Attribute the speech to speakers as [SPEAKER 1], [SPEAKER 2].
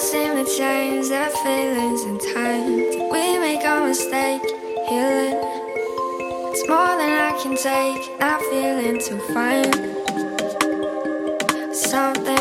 [SPEAKER 1] seem to change their feelings in time. Did we make a mistake? Healing. It's more than I can take. Not feeling too fine. Something